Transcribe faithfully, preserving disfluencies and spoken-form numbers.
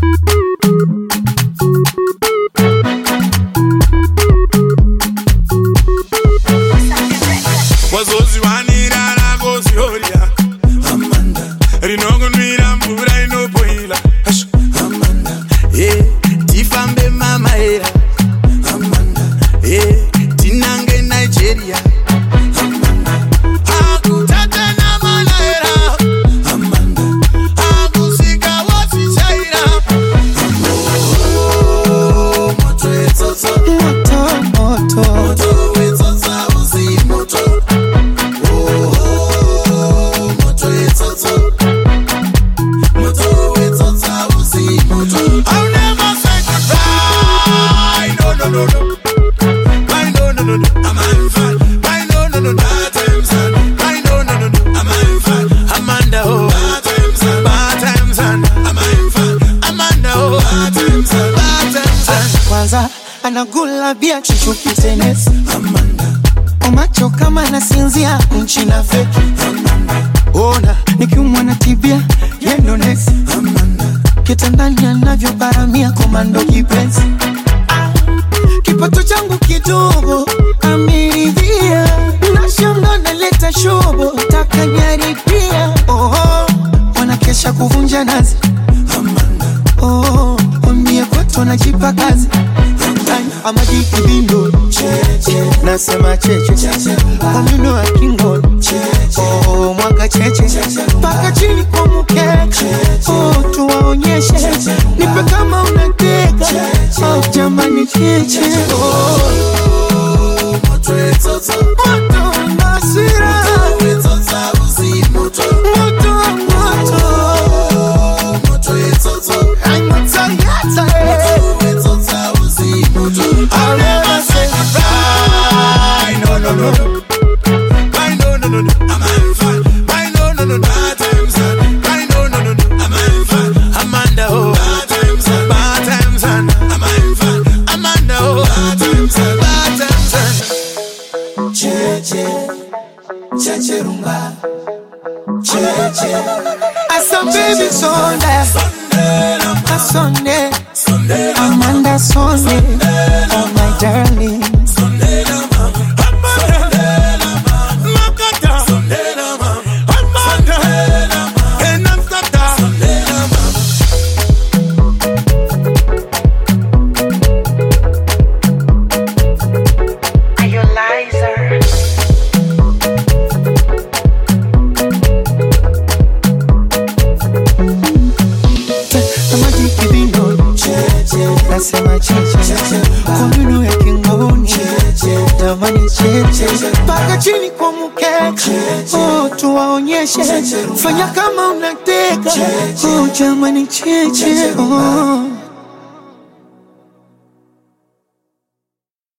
Wazozi wanira na gozi horia Amanda Rinongo nwira mbura inopoila Amanda Eh, tifambe mama era Amanda Eh, tinange Nigeria Amanda Akutata na mana era Amanda Akusika wasi chaira Oh, moto etoto Moto, moto Moto etoto uzi moto I'll never say goodbye. No, no, no, no. Why no, no, no, no. I'm having fun. Why no, no, no, no. Bad times on. Why no, no, no, no. I'm having fun. Amanda, oh. Bad times on. Bad times on. I'm having fun. Amanda, oh. Bad times on. Bad times on. Kwanza anagula bia chuchuki tenesi Amanda. Umacho kama nasinzia nchi na feki Amanda. Ona nikiumwa na tibia yendo next Amanda. Kitandani anavyo paramia komando kipenzi ah, kipato changu kidogo ameridhia Nashanga naleta shobo takanyaripia oh, wanakesha kuvunja nazi Amanda. Oh, wambie kwetu najipa kazi Amadi kibindo cheche Nasema cheche Omino wa kingo cheche Oh, mwaka cheche Paka chini kwa mukeke Oh, tuwaonyeshe Nipe kama unateka Oh, jamani cheche Oh, moto etoto moto nasira Moto etoto uzi moto Moto, moto Moto etoto I'm not tired Moto etoto uzi moto I'll never say goodbye. No, no, no, no. Why no, no, no, no. I'm having fun. Why no, no, no, no. Bad times on. Why no, no, no, no. I'm having fun. Amanda, oh. Bad times on. Bad times on. I'm having fun. Amanda, oh. Bad times on. Bad times on. Cheche, cheche rumba. Cheche. I saw baby Sunday, Sunday, a Sunday, Sunday, Amanda Sunday, oh my darling. Sunday, Nasema cheche Komino ya kingoni Jamani cheche Paka chini kwa mukeke Oh, tuwaonyeshe Fanya kama unateka Oh, jamani cheche Oh